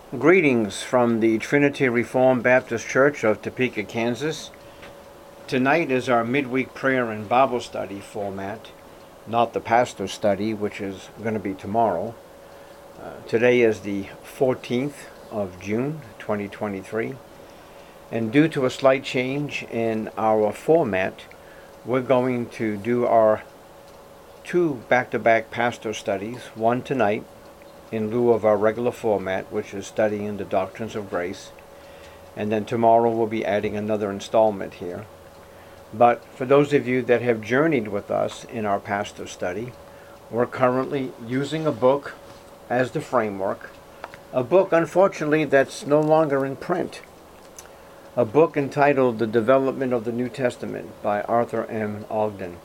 Greetings from the Trinity Reformed Baptist Church of Topeka, Kansas. Tonight is our midweek prayer and Bible study format, not the pastor study, which is going to be tomorrow. Today is the 14th of June, 2023, and due to a slight change in our format, we're going to do our two back-to-back pastor studies, one tonight, in lieu of our regular format, which is studying the doctrines of grace. And then tomorrow we'll be adding another installment here. But for those of you that have journeyed with us in our pastor study, we're currently using a book as the framework. A book, unfortunately, that's no longer in print. A book entitled The Development of the New Testament by Arthur M. Ogden.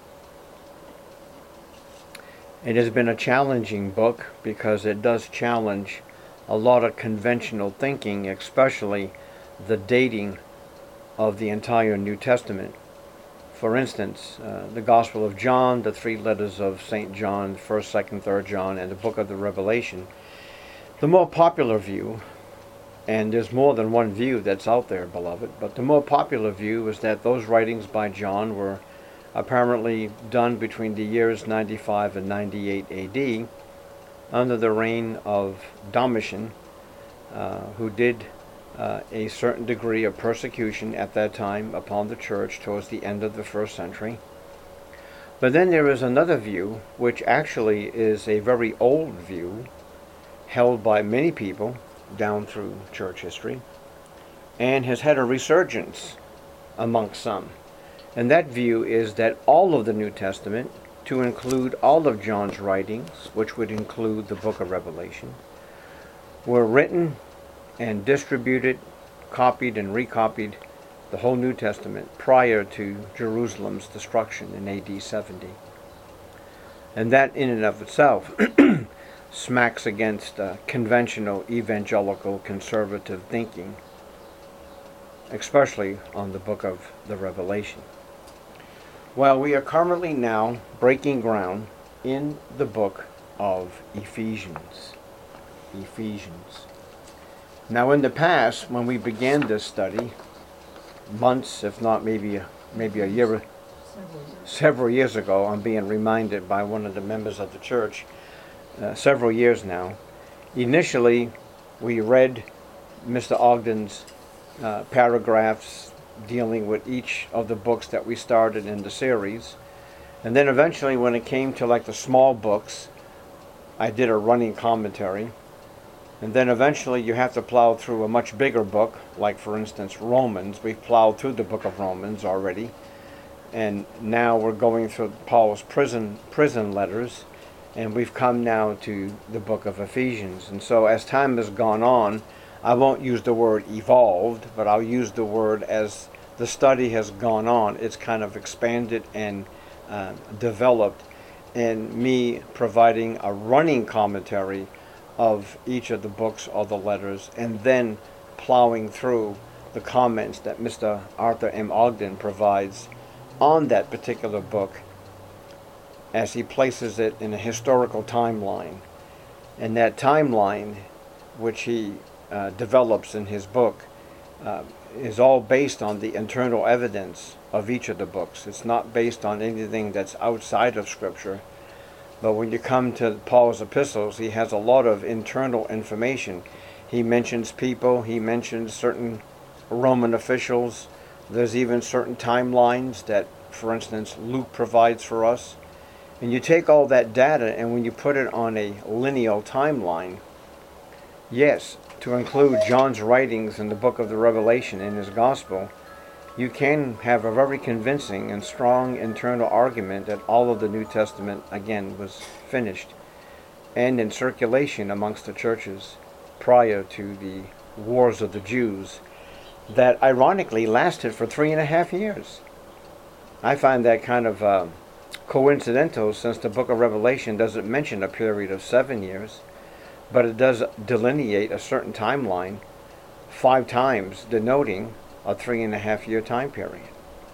It has been a challenging book because it does challenge a lot of conventional thinking, especially the dating of the entire New Testament. For instance, the Gospel of John, the three letters of St. John, 1st, 2nd, 3rd John, and the book of the Revelation. The more popular view, and there's more than one view that's out there, beloved, but the more popular view is that those writings by John were apparently done between the years 95 and 98 AD under the reign of Domitian, who did a certain degree of persecution at that time upon the church towards the end of the first century. But then there is another view, which actually is a very old view, held by many people down through church history, and has had a resurgence amongst some. And that view is that all of the New Testament, to include all of John's writings, which would include the book of Revelation, were written and distributed, copied and recopied, the whole New Testament, prior to Jerusalem's destruction in AD 70. And that in and of itself smacks against conventional evangelical conservative thinking, especially on the book of the Revelation. Well, we are currently now breaking ground in the book of Ephesians. Ephesians. Now, in the past, when we began this study, months, if not maybe a year, several years ago, I'm being reminded by one of the members of the church, several years now. Initially, we read Mr. Ogden's paragraphs dealing with each of the books that we started in the series. And then eventually, when it came to like the small books, I did a running commentary. And then eventually you have to plow through a much bigger book, like for instance Romans. We've plowed through the book of Romans already. And now we're going through Paul's prison letters. And we've come now to the book of Ephesians. And so as time has gone on, I won't use the word evolved, but I'll use the word as the study has gone on. It's kind of expanded and developed, and me providing a running commentary of each of the books or the letters, and then plowing through the comments that Mr. Arthur M. Ogden provides on that particular book as he places it in a historical timeline. And that timeline, which he develops in his book, is all based on the internal evidence of each of the books. It's not based on anything that's outside of Scripture. But when you come to Paul's epistles, he has a lot of internal information. He mentions people, he mentions certain Roman officials. There's even certain timelines that, for instance, Luke provides for us. And you take all that data, and when you put it on a lineal timeline, yes, to include John's writings in the book of the Revelation in his gospel, you can have a very convincing and strong internal argument that all of the New Testament, again, was finished and in circulation amongst the churches prior to the wars of the Jews that ironically lasted for 3.5 years. I find that kind of coincidental, since the book of Revelation doesn't mention a period of 7 years. But it does delineate a certain timeline 5 times, denoting a 3.5 year time period.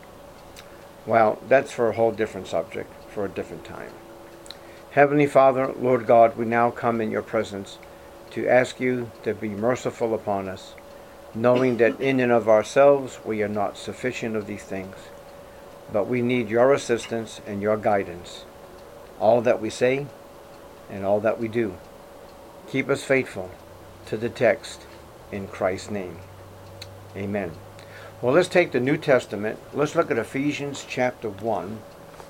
Well, that's for a whole different subject, for a different time. Heavenly Father, Lord God, we now come in your presence to to ask you to be merciful upon us, knowing that in and of ourselves we are not sufficient of these things, but we need your assistance and your guidance, all that we say and all that we do. Keep us faithful to the text in Christ's name. Amen. Well, let's take the New Testament. Let's look at Ephesians chapter 1.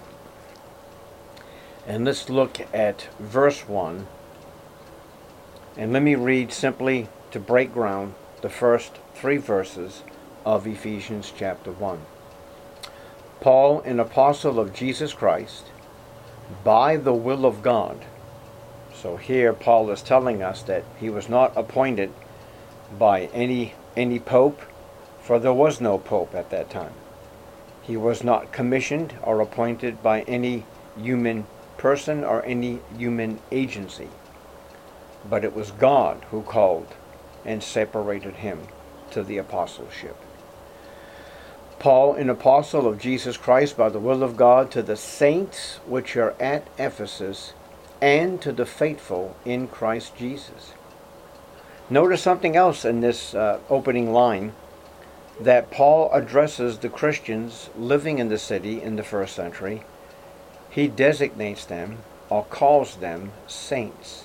And let's look at verse 1. And let me read simply to break ground the first 3 verses of Ephesians chapter 1. Paul, an apostle of Jesus Christ, by the will of God. So here Paul is telling us that he was not appointed by any pope, for there was no pope at that time. He was not commissioned or appointed by any human person or any human agency, but it was God who called and separated him to the apostleship. Paul, an apostle of Jesus Christ by the will of God, to the saints which are at Ephesus, and to the faithful in Christ Jesus. Notice something else in this opening line, that Paul addresses the Christians living in the city in the first century. He designates them or calls them saints.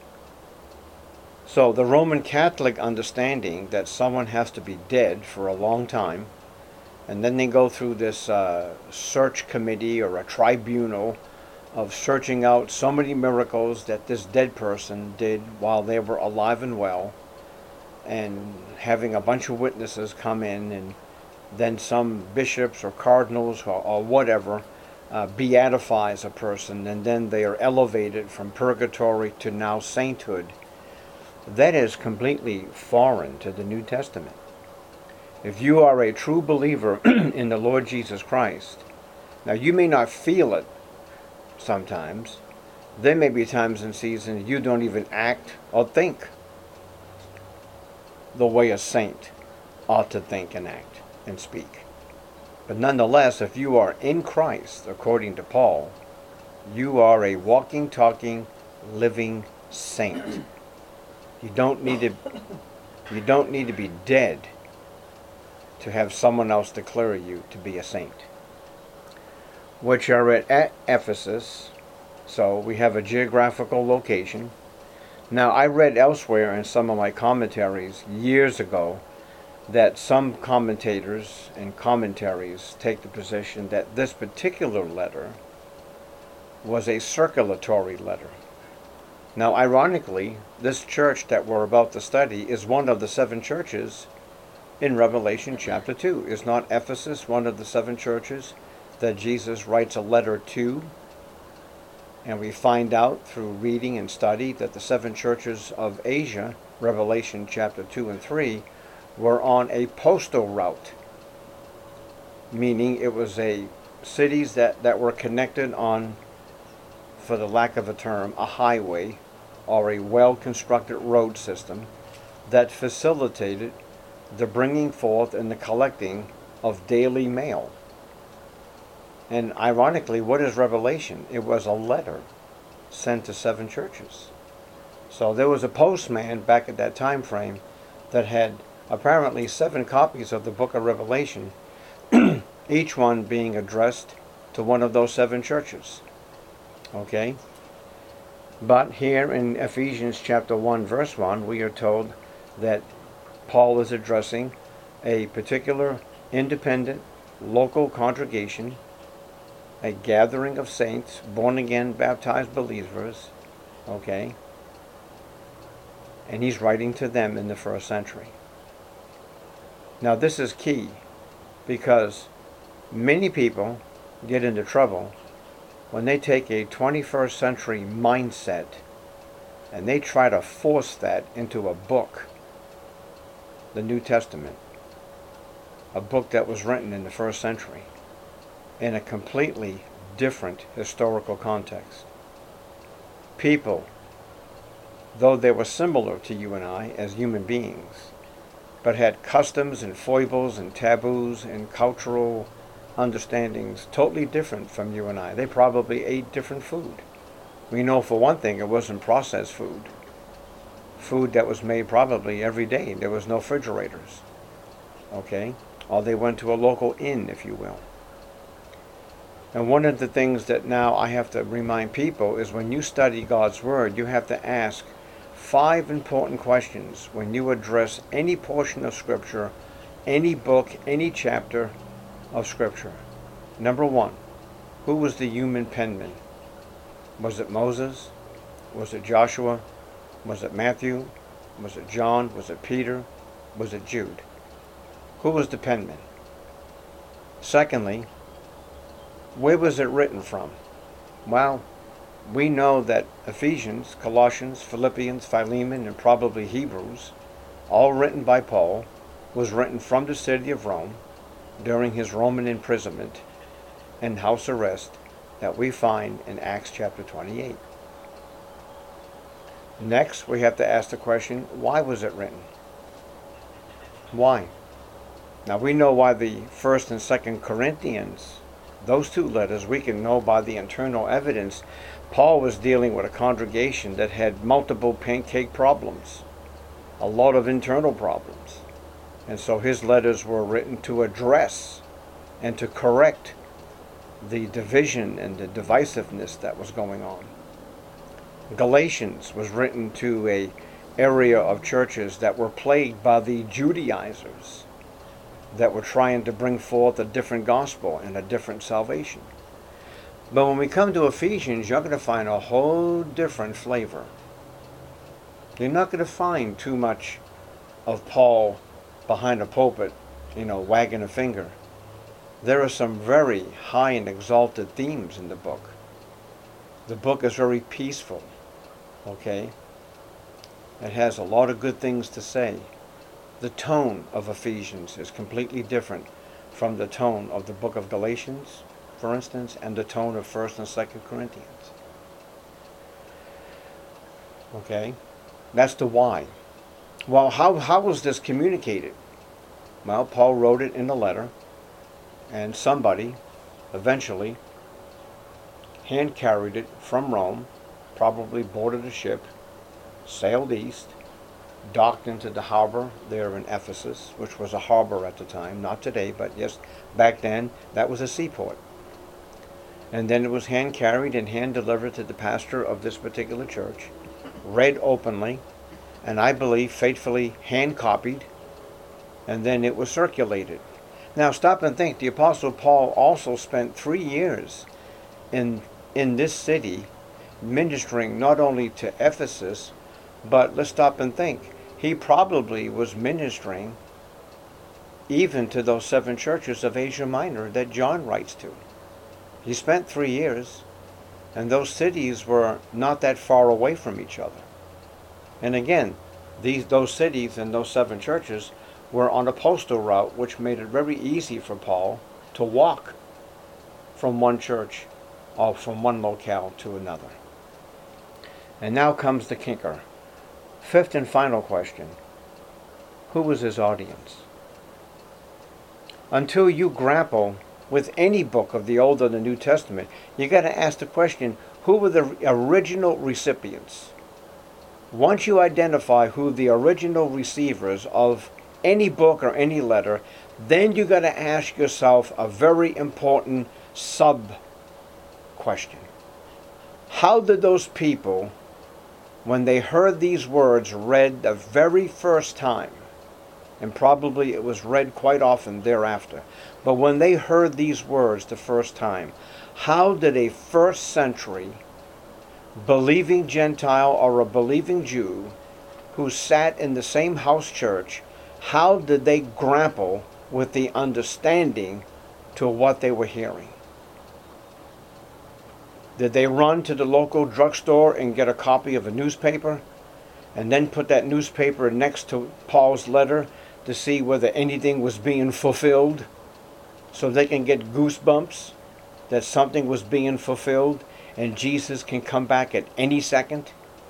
So the Roman Catholic understanding that someone has to be dead for a long time, and then they go through this search committee or a tribunal of searching out so many miracles that this dead person did while they were alive and well, and having a bunch of witnesses come in, and then some bishops or cardinals or whatever beatifies a person, and then they are elevated from purgatory to now sainthood. That is completely foreign to the New Testament. If you are a true believer in the Lord Jesus Christ, now you may not feel it sometimes. There may be times in seasons you don't even act or think the way a saint ought to think and act and speak. But nonetheless, if you are in Christ, according to Paul, you are a walking, talking, living saint. You don't need to be dead to have someone else declare you to be a saint. Which are at Ephesus, so we have a geographical location. Now, I read elsewhere in some of my commentaries years ago that some commentators and commentaries take the position that this particular letter was a circulatory letter. Now, ironically, this church that we're about to study is one of the 7 churches in Revelation chapter 2. Is not Ephesus one of the 7 churches that Jesus writes a letter to? And we find out through reading and study that the 7 churches of Asia, Revelation chapter 2 and 3, were on a postal route, meaning it was a cities that were connected on, for the lack of a term, a highway or a well-constructed road system that facilitated the bringing forth and the collecting of daily mail. And ironically, what is Revelation? It was a letter sent to 7 churches. So there was a postman back at that time frame that had apparently 7 copies of the book of Revelation, each one being addressed to one of those 7 churches. Okay? But here in Ephesians chapter 1 verse 1, we are told that Paul is addressing a particular independent local congregation, a gathering of saints, born-again, baptized believers, okay? And he's writing to them in the first century. Now this is key, because many people get into trouble when they take a 21st century mindset and they try to force that into a book, the New Testament, a book that was written in the first century, in a completely different historical context. People, though they were similar to you and I as human beings, but had customs and foibles and taboos and cultural understandings totally different from you and I. They probably ate different food. We know for one thing it wasn't processed food. food that was made probably every day. There was no refrigerators. Okay? Or they went to a local inn, if you will. And one of the things that now I have to remind people is when you study God's Word, you have to ask 5 important questions when you address any portion of Scripture, any book, any chapter of Scripture. Number 1, who was the human penman? Was it Moses? Was it Joshua? Was it Matthew? Was it John? Was it Peter? Was it Jude? Who was the penman? Secondly, where was it written from? Well, we know that Ephesians, Colossians, Philippians, Philemon, and probably Hebrews, all written by Paul, was written from the city of Rome during his Roman imprisonment and house arrest that we find in Acts chapter 28. Next, we have to ask the question, why was it written? Why? Now we know why the 1st and 2nd Corinthians, those 2 letters, we can know by the internal evidence. Paul was dealing with a congregation that had multiple pancake problems, a lot of internal problems. And so his letters were written to address and to correct the division and the divisiveness that was going on. Galatians was written to an area of churches that were plagued by the Judaizers that were trying to bring forth a different gospel and a different salvation. But when we come to Ephesians, you're going to find a whole different flavor. You're not going to find too much of Paul behind a pulpit, wagging a finger. There are some very high and exalted themes in the book. The book is very peaceful, okay? It has a lot of good things to say. The tone of Ephesians is completely different from the tone of the book of Galatians, for instance, and the tone of 1st and 2nd Corinthians. Okay? That's the why. Well, how was this communicated? Well, Paul wrote it in a letter, and somebody eventually hand-carried it from Rome, probably boarded a ship, sailed east, docked into the harbor there in Ephesus, which was a harbor at the time, not today, but yes, back then, that was a seaport. And then it was hand-carried and hand-delivered to the pastor of this particular church, read openly, and I believe faithfully hand-copied, and then it was circulated. Now stop and think, the Apostle Paul also spent 3 years in this city ministering not only to Ephesus, but let's stop and think, he probably was ministering even to those 7 churches of Asia Minor that John writes to. He spent 3 years, and those cities were not that far away from each other. And again, those cities and those 7 churches were on a postal route, which made it very easy for Paul to walk from one church or from one locale to another. And now comes the kicker. 5th and final question. Who was his audience? Until you grapple with any book of the Old or the New Testament, you got to ask the question, who were the original recipients? Once you identify who the original receivers of any book or any letter, then you got to ask yourself a very important sub-question. How did those people, when they heard these words read the very first time, and probably it was read quite often thereafter, but when they heard these words the first time, how did a first century believing Gentile or a believing Jew who sat in the same house church, how did they grapple with the understanding to what they were hearing? Did they run to the local drugstore and get a copy of a newspaper and then put that newspaper next to Paul's letter to see whether anything was being fulfilled so they can get goosebumps that something was being fulfilled and Jesus can come back at any second?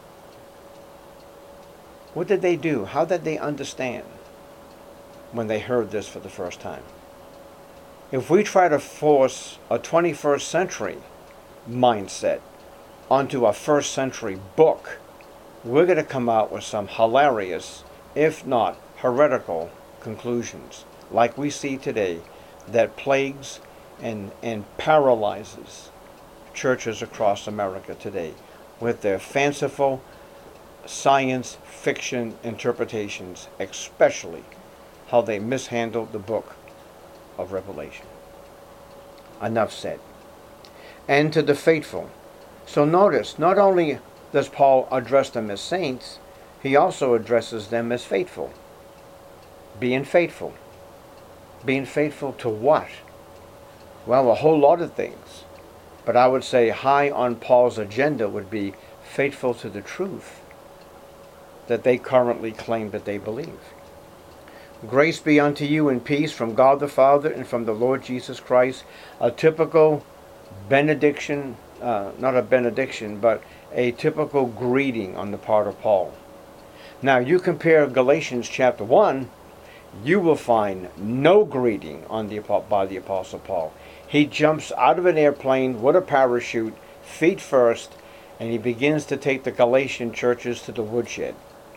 What did they do? How did they understand when they heard this for the first time? If we try to force a 21st century mindset onto a first century book, we're going to come out with some hilarious, if not heretical, conclusions, like we see today, that plagues and paralyzes churches across America today with their fanciful science fiction interpretations, especially how they mishandled the book of Revelation. Enough said. And to the faithful. So notice, not only does Paul address them as saints, he also addresses them as faithful. Being faithful. Being faithful to what? Well, a whole lot of things. But I would say high on Paul's agenda would be faithful to the truth that they currently claim that they believe. Grace be unto you and peace from God the Father and from the Lord Jesus Christ. A typical benediction, not a benediction, but a typical greeting on the part of Paul. Now you compare Galatians chapter 1, you will find no greeting by the Apostle Paul. He jumps out of an airplane with a parachute, feet first, and he begins to take the Galatian churches to the woodshed.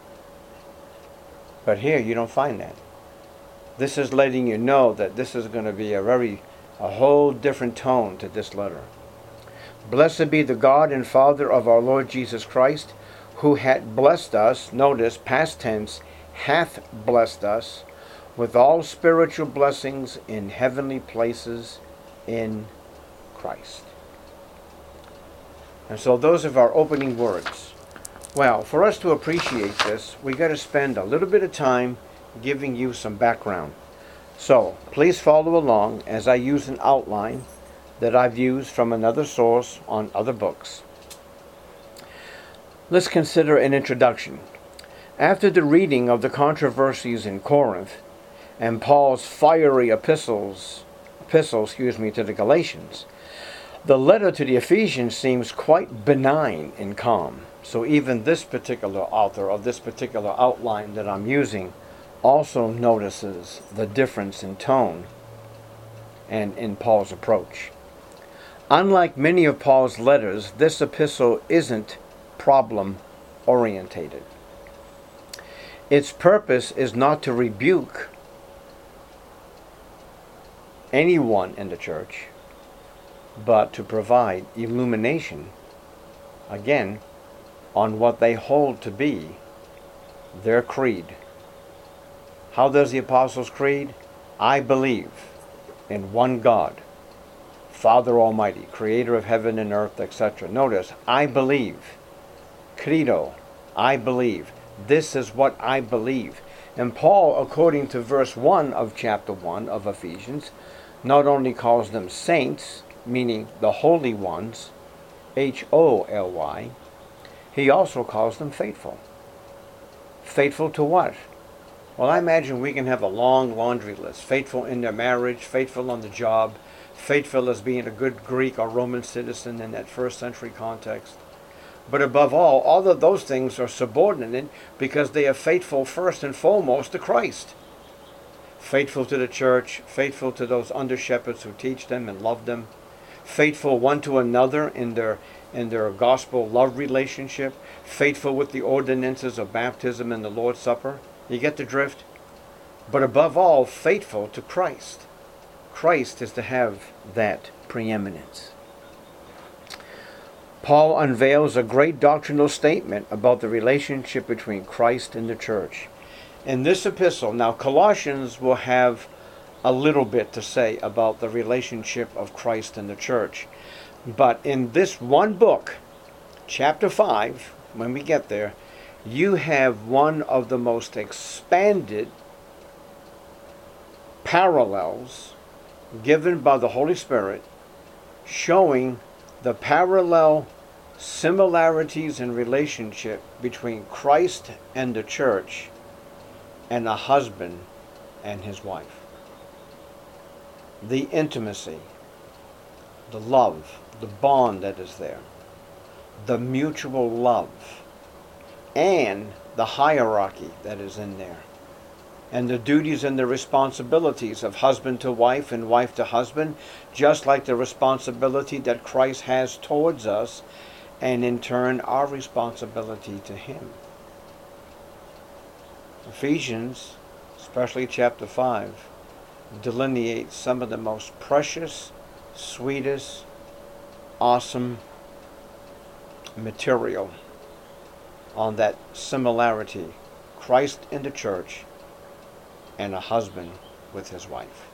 But here you don't find that. This is letting you know that this is going to be a whole different tone to this letter. Blessed be the God and Father of our Lord Jesus Christ, who hath blessed us, notice past tense, hath blessed us, with all spiritual blessings in heavenly places in Christ. And so those are our opening words. Well, for us to appreciate this, we got to spend a little bit of time giving you some background. So please follow along as I use an outline that I've used from another source on other books. Let's consider an introduction. After the reading of the controversies in Corinth and Paul's fiery epistles to the Galatians, the letter to the Ephesians seems quite benign and calm. So even this particular author of this particular outline that I'm using also notices the difference in tone and in Paul's approach. Unlike many of Paul's letters, this epistle isn't problem-orientated. Its purpose is not to rebuke anyone in the church, but to provide illumination, again, on what they hold to be their creed. How does the Apostles' Creed? I believe in one God, Father Almighty, creator of heaven and earth, etc. Notice, I believe. Credo, I believe. This is what I believe. And Paul, according to verse 1 of chapter 1 of Ephesians, not only calls them saints, meaning the holy ones, Holy, he also calls them faithful. Faithful to what? Well, I imagine we can have a long laundry list. Faithful in their marriage, faithful on the job, faithful as being a good Greek or Roman citizen in that first century context. But above all of those things are subordinate because they are faithful first and foremost to Christ. Faithful to the church, faithful to those under shepherds who teach them and love them, faithful one to another in their gospel love relationship, faithful with the ordinances of baptism and the Lord's Supper. You get the drift? But above all, faithful to Christ. Christ is to have that preeminence. Paul unveils a great doctrinal statement about the relationship between Christ and the church. In this epistle, now Colossians will have a little bit to say about the relationship of Christ and the church. But in this one book, chapter 5, when we get there, you have one of the most expanded parallels given by the Holy Spirit, showing the parallel similarities in relationship between Christ and the church and a husband and his wife. The intimacy, the love, the bond that is there, the mutual love, and the hierarchy that is in there, and the duties and the responsibilities of husband to wife and wife to husband, just like the responsibility that Christ has towards us and in turn our responsibility to Him. Ephesians, especially chapter 5, delineates some of the most precious, sweetest, awesome material on that similarity, Christ in the church and a husband with his wife.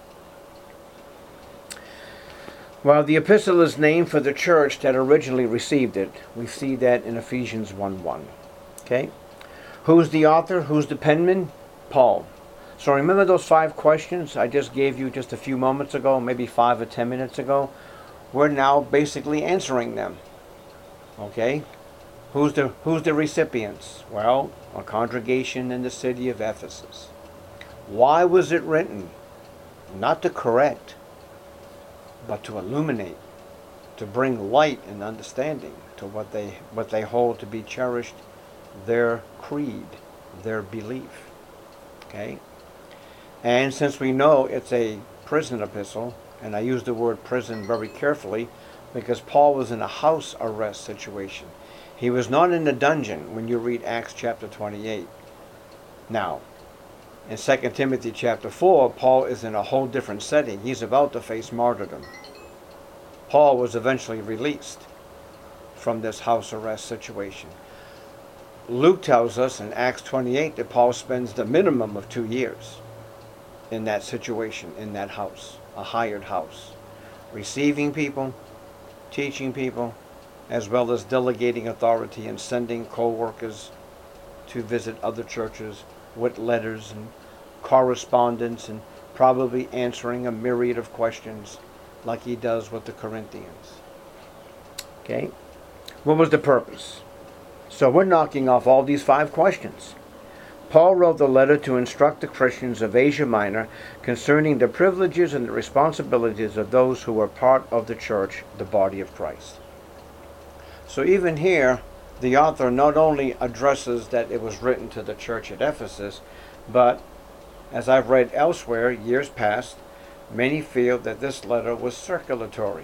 Well, the epistle is named for the church that originally received it. We see that in Ephesians 1:1. Okay? Who's the author? Who's the penman? Paul. So remember those 5 questions I just gave you just a few moments ago, maybe 5 or 10 minutes ago? We're now basically answering them. Okay? Who's the recipients? Well, a congregation in the city of Ephesus. Why was it written? Not to correct, but to illuminate, to bring light and understanding to what they hold to be cherished, their creed, their belief. Okay? And since we know it's a prison epistle, and I use the word prison very carefully because Paul was in a house arrest situation. He was not in a dungeon when you read Acts chapter 28. Now, in 2 Timothy chapter 4, Paul is in a whole different setting. He's about to face martyrdom. Paul was eventually released from this house arrest situation. Luke tells us in Acts 28 that Paul spends the minimum of 2 years in that situation, in that house, a hired house, receiving people, teaching people, as well as delegating authority and sending co-workers to visit other churches with letters and correspondence, and probably answering a myriad of questions like he does with the Corinthians. Okay? What was the purpose? So we're knocking off all these 5 questions. Paul wrote the letter to instruct the Christians of Asia Minor concerning the privileges and the responsibilities of those who were part of the church, the body of Christ. So even here, the author not only addresses that it was written to the church at Ephesus, but as I've read elsewhere, years past, many feel that this letter was circulatory.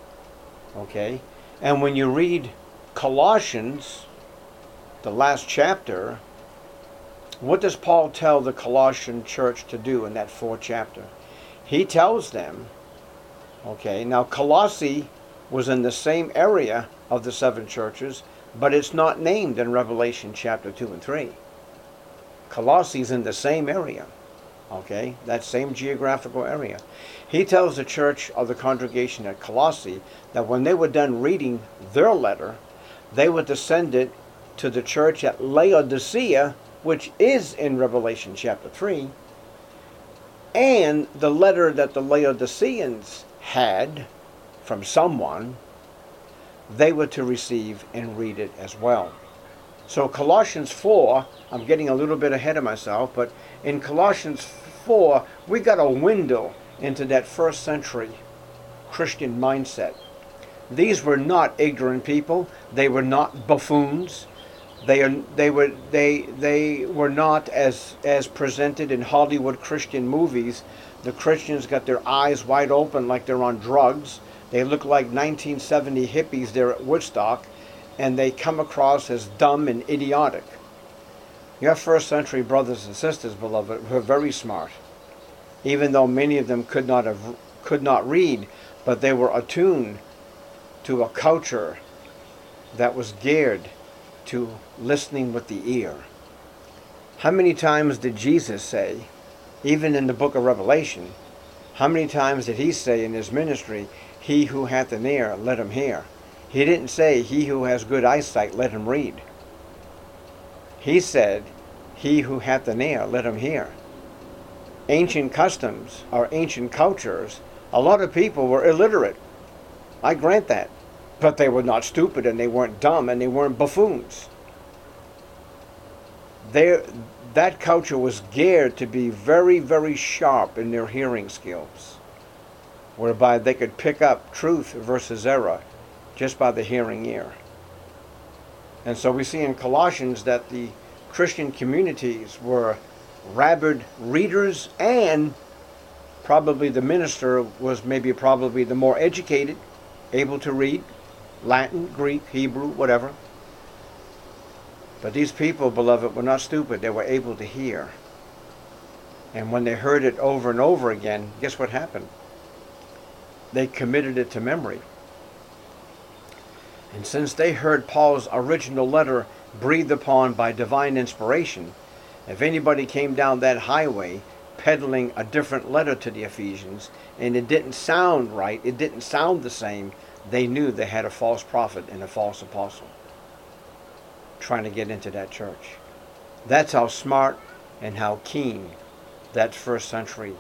Okay? And when you read Colossians, the last chapter, what does Paul tell the Colossian church to do in that 4th chapter? He tells them, okay, now Colossae was in the same area of the 7 churches, but it's not named in Revelation chapter 2 and 3. Colossae is in the same area, okay, that same geographical area. He tells the church of the congregation at Colossae that when they were done reading their letter, they would to send it to the church at Laodicea, which is in Revelation chapter 3, and the letter that the Laodiceans had from someone, they were to receive and read it as well. So Colossians 4, I'm getting a little bit ahead of myself, but in Colossians 4, we got a window into that 1st century Christian mindset. These were not ignorant people. They were not buffoons. They were not as presented in Hollywood Christian movies. The Christians got their eyes wide open like they're on drugs. They look like 1970 hippies there at Woodstock, and they come across as dumb and idiotic. Your 1st century brothers and sisters, beloved, were very smart, even though many of them could not read, but they were attuned to a culture that was geared to listening with the ear. How many times did Jesus say, even in the book of Revelation, how many times did he say in his ministry, "He who hath an ear, let him hear"? He didn't say, "He who has good eyesight, let him read." He said, "He who hath an ear, let him hear." Ancient customs or ancient cultures, a lot of people were illiterate. I grant that. But they were not stupid, and they weren't dumb, and they weren't buffoons. That culture was geared to be very, very sharp in their hearing skills, whereby they could pick up truth versus error just by the hearing ear. And so we see in Colossians that the Christian communities were rabid readers, and probably the minister was probably the more educated, able to read. Latin, Greek, Hebrew, whatever. But these people, beloved, were not stupid. They were able to hear. And when they heard it over and over again, guess what happened? They committed it to memory. And since they heard Paul's original letter breathed upon by divine inspiration, if anybody came down that highway peddling a different letter to the Ephesians, and it didn't sound right, it didn't sound the same, they knew they had a false prophet and a false apostle trying to get into that church. That's how smart and how keen that first century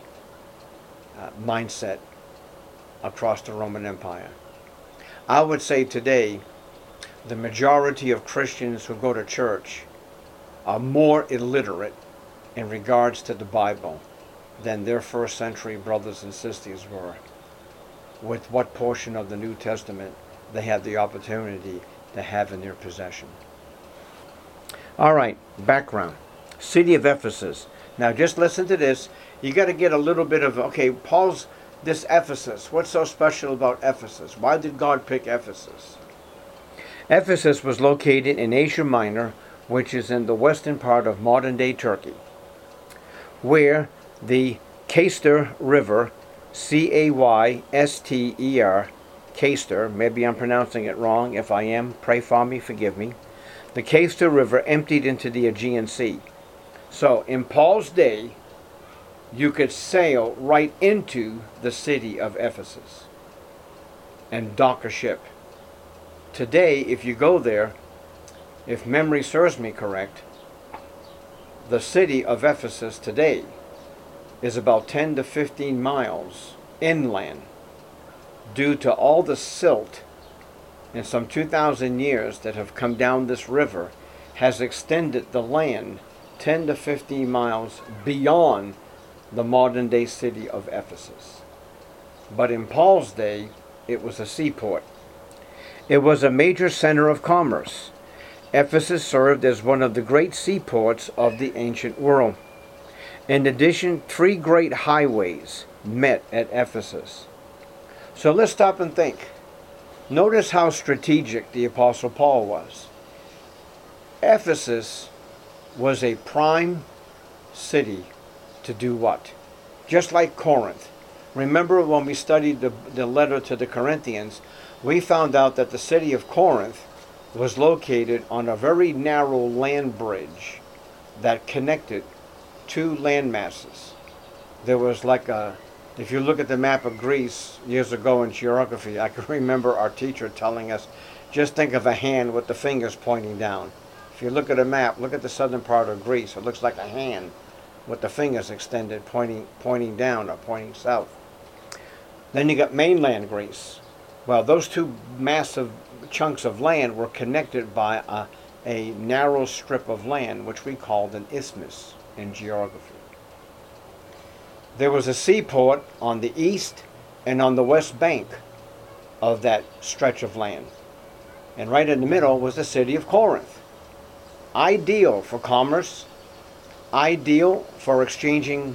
mindset across the Roman Empire. I would say today, the majority of Christians who go to church are more illiterate in regards to the Bible than their first century brothers and sisters were, with what portion of the New Testament they had the opportunity to have in their possession. All right, background. City of Ephesus. Now just listen to this. You got to get a little bit of, okay, Paul's, this Ephesus, what's so special about Ephesus? Why did God pick Ephesus? Ephesus was located in Asia Minor, which is in the western part of modern-day Turkey, where the Cayster River, C-A-Y-S-T-E-R, Cayster, maybe I'm pronouncing it wrong. If I am, pray for me, forgive me. The Cayster River emptied into the Aegean Sea. So in Paul's day, you could sail right into the city of Ephesus and dock a ship. Today, if you go there, if memory serves me correct, the city of Ephesus today is about 10 to 15 miles inland due to all the silt in some 2,000 years that have come down this river has extended the land 10 to 15 miles beyond the modern day city of Ephesus. But in Paul's day, it was a seaport. It was a major center of commerce. Ephesus served as one of the great seaports of the ancient world. In addition, 3 great highways met at Ephesus. So let's stop and think. Notice how strategic the Apostle Paul was. Ephesus was a prime city to do what? Just like Corinth. Remember when we studied the letter to the Corinthians, we found out that the city of Corinth was located on a very narrow land bridge that connected 2 land masses. There was like a, if you look at the map of Greece years ago in geography, I can remember our teacher telling us, just think of a hand with the fingers pointing down. If you look at a map, look at the southern part of Greece, it looks like a hand with the fingers extended pointing down or pointing south. Then you got mainland Greece. Well, those 2 massive chunks of land were connected by a narrow strip of land, which we called an isthmus in geography. There was a seaport on the east and on the west bank of that stretch of land. And right in the middle was the city of Corinth. Ideal for commerce, ideal for exchanging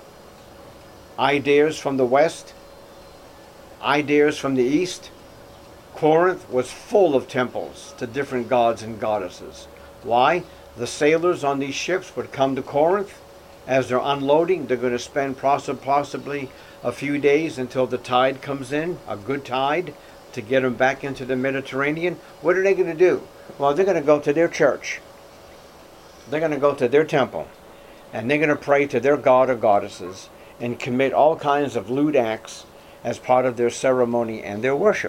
ideas from the west, ideas from the east. Corinth was full of temples to different gods and goddesses. Why? The sailors on these ships would come to Corinth. As they're unloading, they're going to spend possibly a few days until the tide comes in, a good tide, to get them back into the Mediterranean. What are they going to do? Well, they're going to go to their church. They're going to go to their temple. And they're going to pray to their god or goddesses and commit all kinds of lewd acts as part of their ceremony and their worship.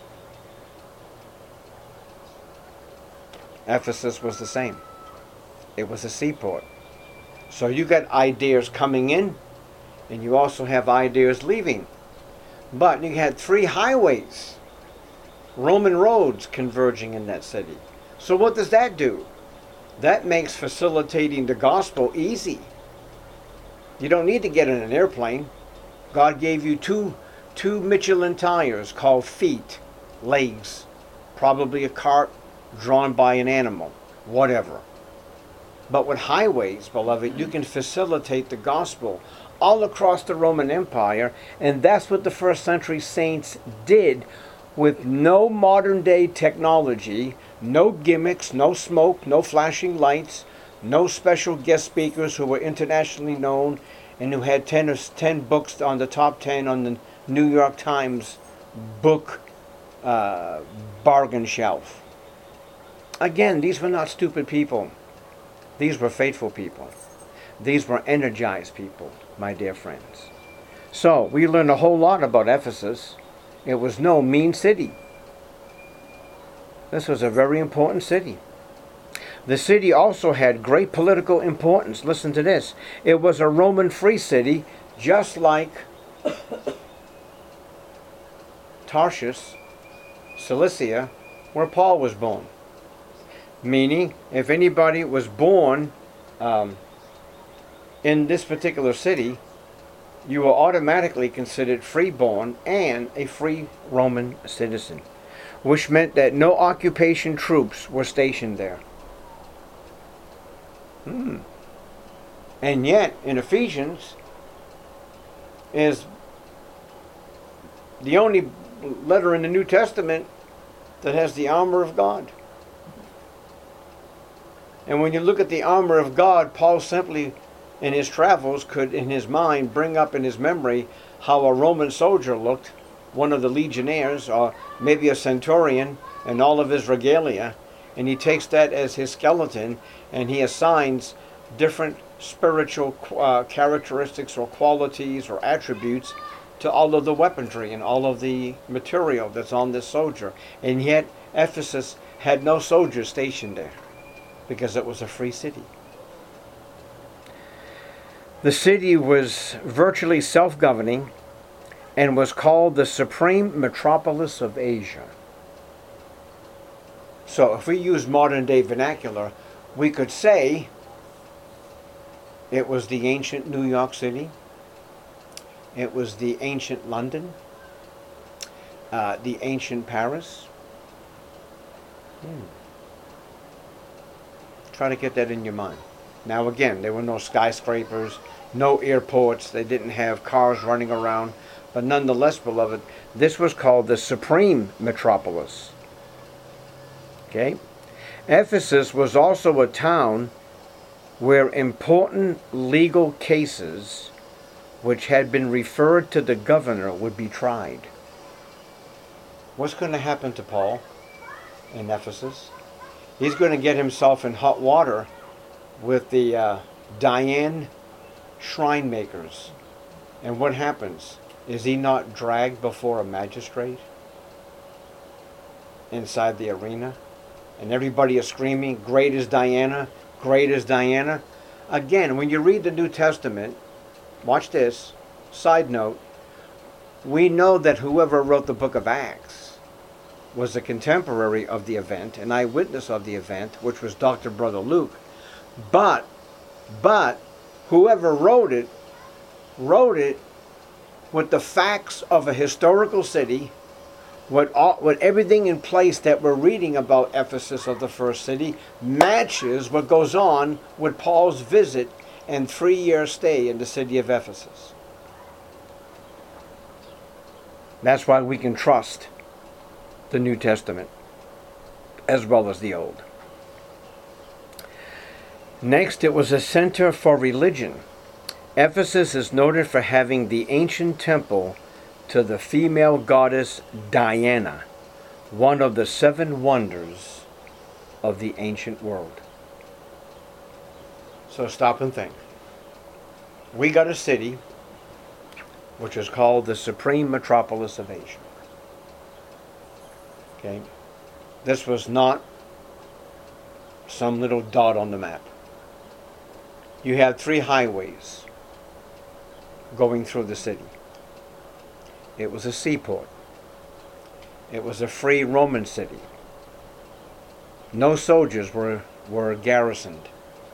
Ephesus was the same. It was a seaport. So you got ideas coming in, and you also have ideas leaving. But you had 3 highways, Roman roads converging in that city. So what does that do? That makes facilitating the gospel easy. You don't need to get in an airplane. God gave you two Michelin tires called feet, legs, probably a cart drawn by an animal, whatever. But with highways, beloved, you can facilitate the gospel all across the Roman Empire, and that's what the first century saints did with no modern day technology, no gimmicks, no smoke, no flashing lights, no special guest speakers who were internationally known and who had 10 books on the top 10 on the New York Times book bargain shelf. Again, these were not stupid people. These were faithful people. These were energized people, my dear friends. So, we learned a whole lot about Ephesus. It was no mean city. This was a very important city. The city also had great political importance. Listen to this. It was a Roman free city, just like Tarshish, Cilicia, where Paul was born. Meaning, if anybody was born in this particular city, you were automatically considered freeborn and a free Roman citizen, which meant that no occupation troops were stationed there. And yet, in Ephesians, is the only letter in the New Testament that has the armor of God. And when you look at the armor of God, Paul simply, in his travels, could, in his mind, bring up in his memory how a Roman soldier looked, one of the legionnaires, or maybe a centurion, and all of his regalia, and he takes that as his skeleton, and he assigns different spiritual characteristics or qualities or attributes to all of the weaponry and all of the material that's on this soldier. And yet Ephesus had no soldiers stationed there because it was a free city. The city was virtually self-governing and was called the supreme metropolis of Asia. So if we use modern day vernacular, we could say it was the ancient New York City. It was the ancient London. The ancient Paris. Try to get that in your mind. Now again, there were no skyscrapers, no airports. They didn't have cars running around. But nonetheless, beloved, this was called the supreme metropolis. Okay? Ephesus was also a town where important legal cases which had been referred to the governor would be tried. What's going to happen to Paul in Ephesus? He's going to get himself in hot water with the Diane shrine makers. And what happens? Is he not dragged before a magistrate inside the arena? And everybody is screaming, "Great is Diana, great is Diana." Again, when you read the New Testament, watch this, side note, we know that whoever wrote the book of Acts was a contemporary of the event, an eyewitness of the event, which was Dr. Brother Luke. But whoever wrote it with the facts of a historical city, with everything in place that we're reading about Ephesus, of the first city, matches what goes on with Paul's visit and 3-year stay in the city of Ephesus. That's why we can trust the New Testament as well as the Old. Next, it was a center for religion. Ephesus is noted for having the ancient temple to the female goddess Diana, one of the 7 wonders of the ancient world. So stop and think. We got a city which is called the supreme metropolis of Asia. Okay? This was not some little dot on the map. You had 3 highways going through the city. It was a seaport. It was a free Roman city. No soldiers were garrisoned.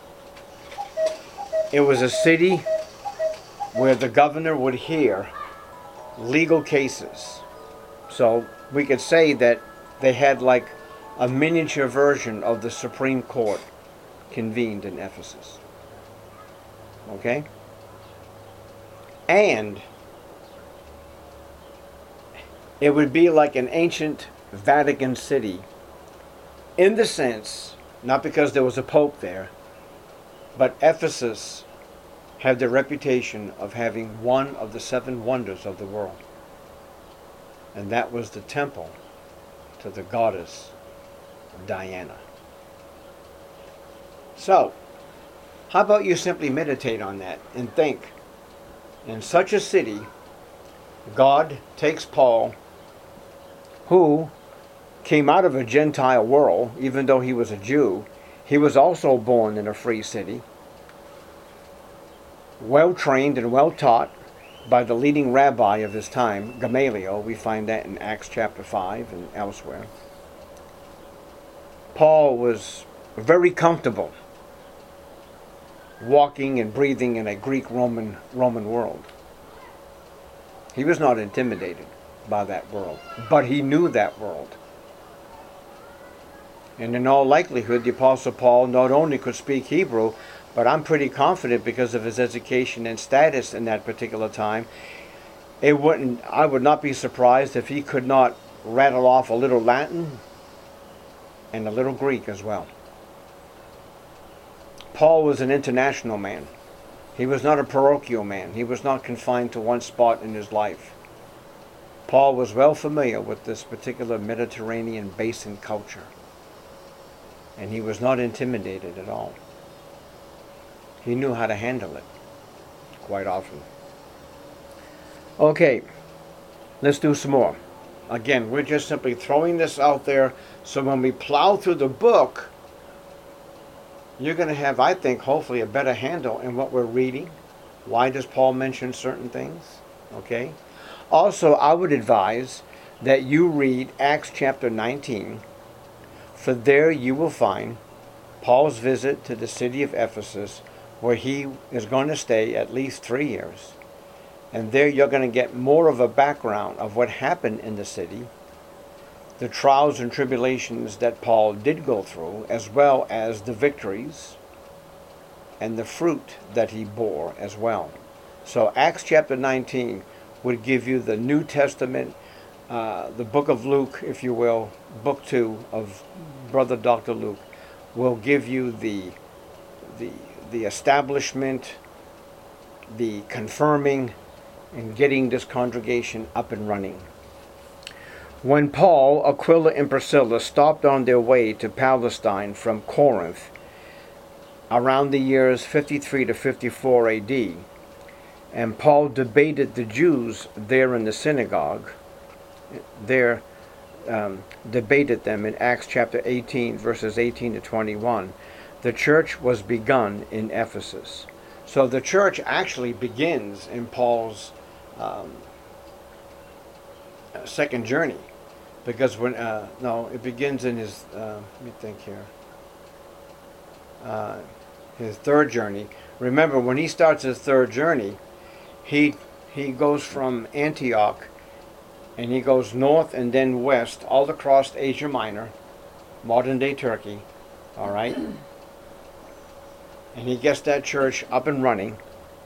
It was a city where the governor would hear legal cases. So we could say that they had like a miniature version of the Supreme Court convened in Ephesus. Okay? And It would be like an ancient Vatican City, in the sense, not because there was a pope there, but Ephesus had the reputation of having one of the 7 wonders of the world. And that was the temple to the goddess Diana. So, how about you simply meditate on that and think, in such a city, God takes Paul, who came out of a Gentile world, even though he was a Jew. He was also born in a free city, well trained and well taught by the leading rabbi of his time, Gamaliel. We find that in Acts chapter 5 and elsewhere. Paul was very comfortable walking and breathing in a Greek-Roman world. He was not intimidated by that world, but he knew that world. And in all likelihood, the Apostle Paul not only could speak Hebrew, but I'm pretty confident because of his education and status in that particular time, I would not be surprised if he could not rattle off a little Latin and a little Greek as well. Paul was an international man. He was not a parochial man. He was not confined to one spot in his life. Paul was well familiar with this particular Mediterranean basin culture. And he was not intimidated at all. He knew how to handle it quite often. Okay, let's do some more. Again, we're just simply throwing this out there so when we plow through the book, you're going to have, I think, hopefully a better handle in what we're reading. Why does Paul mention certain things? Okay. Also, I would advise that you read Acts chapter 19, for there you will find Paul's visit to the city of Ephesus, where he is going to stay at least 3 years. And there you're going to get more of a background of what happened in the city, the trials and tribulations that Paul did go through, as well as the victories and the fruit that he bore as well. So Acts chapter 19 would give you the New Testament, the book of Luke, if you will, book 2 of Brother Dr. Luke, will give you the establishment, the confirming, and getting this congregation up and running. When Paul, Aquila, and Priscilla stopped on their way to Palestine from Corinth around the years 53 to 54 AD, and Paul debated the Jews there in the synagogue, debated them in Acts chapter 18, verses 18 to 21, the church was begun in Ephesus. So the church actually begins in Paul's second journey, because it begins in his let me think here, his third journey. Remember, when he starts his third journey, he goes from Antioch and he goes north and then west all across Asia Minor, modern day Turkey, all right, and he gets that church up and running.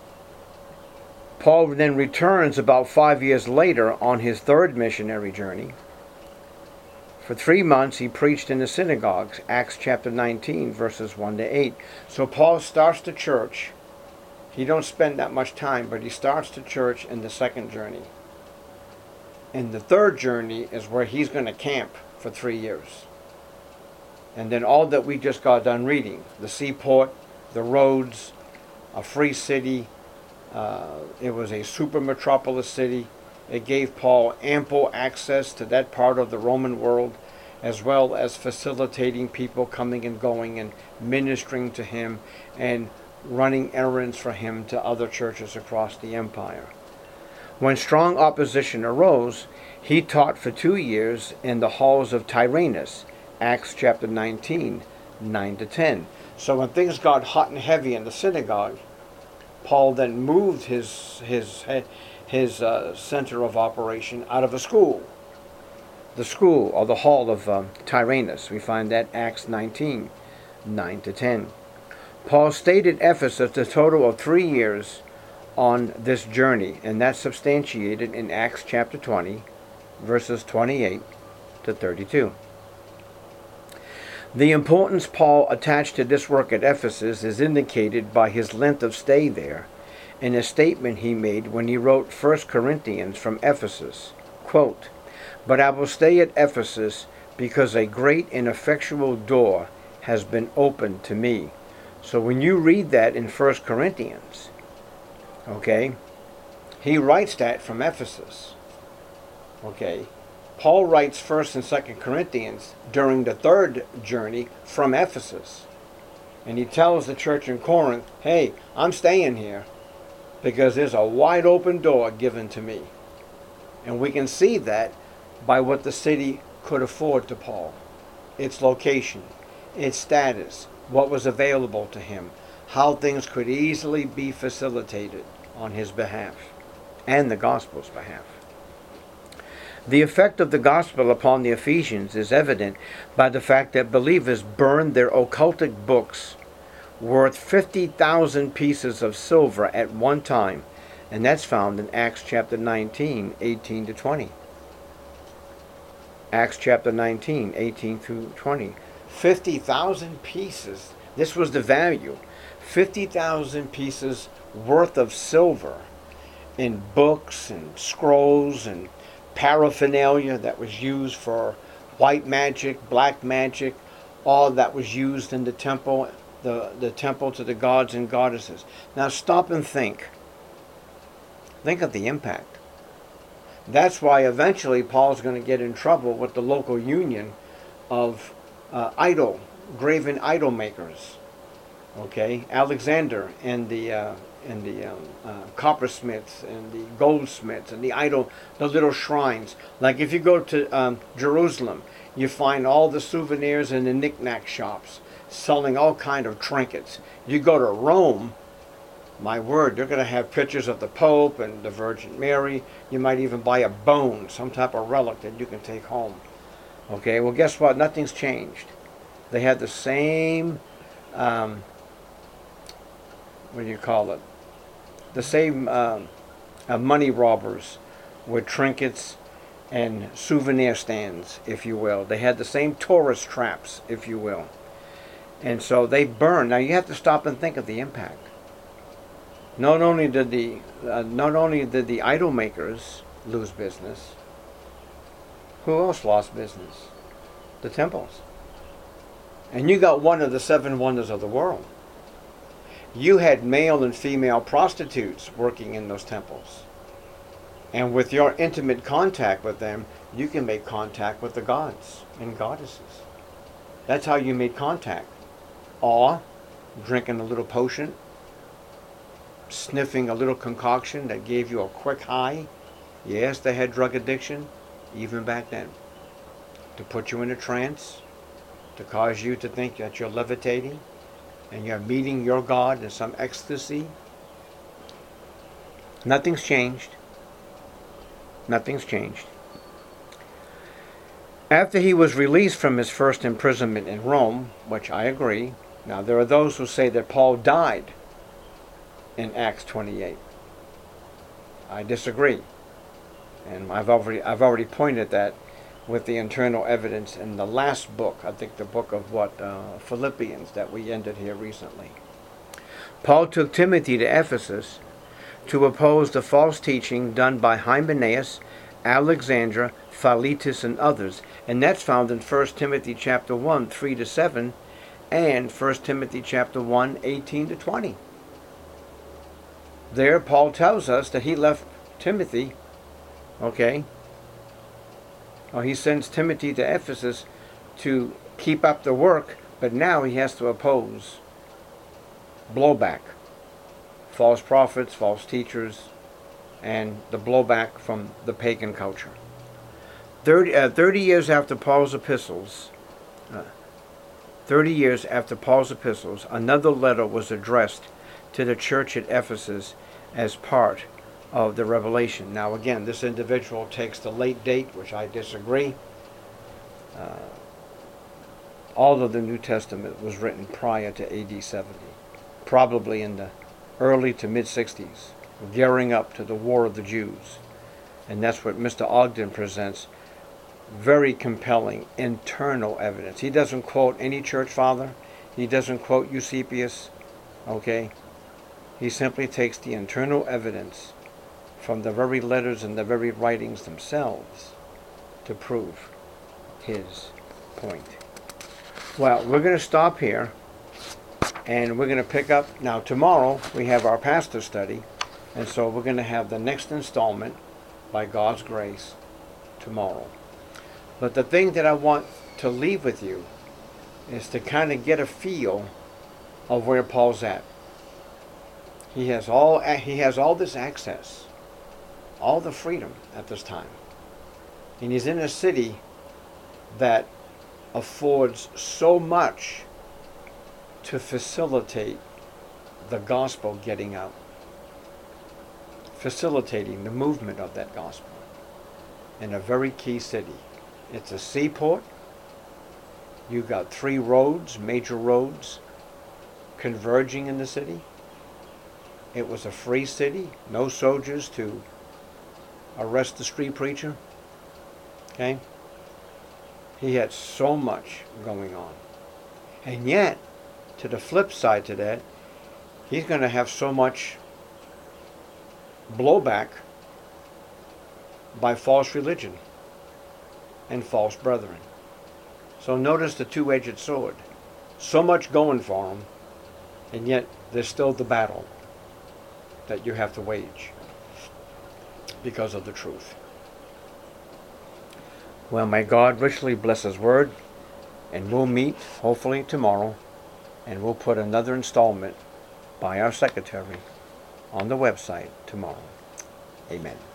Paul then returns about 5 years later on his third missionary journey. For 3 months he preached in the synagogues, Acts chapter 19, verses 1 to 8. So Paul starts the church. He don't spend that much time, but he starts the church in the second journey. And the third journey is where he's going to camp for 3 years. And then all that we just got done reading, the seaport, the roads, a free city, it was a super metropolis city. It gave Paul ample access to that part of the Roman world, as well as facilitating people coming and going and ministering to him and running errands for him to other churches across the empire. When strong opposition arose, he taught for 2 years in the halls of Tyrannus, Acts chapter 19, 9 to 10. So when things got hot and heavy in the synagogue, Paul then moved his center of operation out of a school. The school, or the hall of Tyrannus. We find that Acts 19, 9 to 10. Paul stayed at Ephesus a total of 3 years on this journey, and that's substantiated in Acts chapter 20, verses 28 to 32. The importance Paul attached to this work at Ephesus is indicated by his length of stay there in a statement he made when he wrote 1 Corinthians from Ephesus. Quote, "But I will stay at Ephesus because a great and effectual door has been opened to me." So when you read that in 1 Corinthians, okay, he writes that from Ephesus. Okay, Paul writes 1st and 2nd Corinthians during the third journey from Ephesus. And he tells the church in Corinth, hey, I'm staying here because there's a wide open door given to me. And we can see that by what the city could afford to Paul. Its location, its status, what was available to him, how things could easily be facilitated on his behalf and the gospel's behalf. The effect of the gospel upon the Ephesians is evident by the fact that believers burned their occultic books worth 50,000 pieces of silver at one time, and that's found in Acts chapter 19, 18 to 20. Acts chapter 19, 18 through 20. 50,000 pieces. This was the value. 50,000 pieces worth of silver in books and scrolls and paraphernalia that was used for white magic, black magic, all that was used in the temple, the temple to the gods and goddesses. Now stop and think. Think of the impact. That's why eventually Paul's going to get in trouble with the local union of graven idol makers. Okay, Alexander and the coppersmiths and the goldsmiths and the little shrines. Like if you go to Jerusalem, you find all the souvenirs in the knick-knack shops selling all kind of trinkets. You go to Rome, my word, they're going to have pictures of the Pope and the Virgin Mary. You might even buy a bone, some type of relic that you can take home. Okay, well guess what? Nothing's changed. They had the same, what do you call it? The same money robbers with trinkets and souvenir stands, if you will. They had the same tourist traps, if you will. And so they burned. Now you have to stop and think of the impact. Not only did the idol makers lose business, who else lost business? The temples. And you got one of the 7 wonders of the world. You had male and female prostitutes working in those temples. And with your intimate contact with them, you can make contact with the gods and goddesses. That's how you made contact. Or drinking a little potion, sniffing a little concoction that gave you a quick high. Yes, they had drug addiction, even back then. To put you in a trance, to cause you to think that you're levitating and you're meeting your God in some ecstasy. Nothing's changed. Nothing's changed. After he was released from his first imprisonment in Rome, which I agree. Now there are those who say that Paul died in Acts 28. I disagree. And I've already pointed that with the internal evidence in the last book, I think the book of Philippians that we ended here recently. Paul took Timothy to Ephesus to oppose the false teaching done by Hymenaeus, Alexandra, Philetus, and others. And that's found in 1 Timothy chapter 1, 3 to 7, and 1 Timothy chapter 1, 18 to 20. There, Paul tells us that he left Timothy, okay, or he sends Timothy to Ephesus to keep up the work, but now he has to oppose blowback, false prophets, false teachers, and the blowback from the pagan culture. 30 years after Paul's epistles, another letter was addressed to the church at Ephesus as part of the revelation. Now again, this individual takes the late date, which I disagree. All of the New Testament was written prior to AD 70, probably in the early to mid-60s, gearing up to the War of the Jews. And that's what Mr. Ogden presents. Very compelling internal evidence. He doesn't quote any church father. He doesn't quote Eusebius. Okay? He simply takes the internal evidence from the very letters and the very writings themselves to prove his point. Well, we're going to stop here, and we're going to pick up. Now, tomorrow we have our pastor study, and so we're going to have the next installment, by God's grace, tomorrow. But the thing that I want to leave with you is to kind of get a feel of where Paul's at. He has all this access, all the freedom at this time. And he's in a city that affords so much to facilitate the gospel getting out, facilitating the movement of that gospel in a very key city. It's a seaport. You got 3 roads, major roads, converging in the city. It was a free city, no soldiers to arrest the street preacher. Okay? He had so much going on. And yet, to the flip side to that, he's going to have so much blowback by false religion and false brethren. So notice the two-edged sword. So much going for him, and yet there's still the battle that you have to wage because of the truth. Well, may God richly bless His word, and we'll meet hopefully tomorrow, and we'll put another installment by our secretary on the website tomorrow. Amen.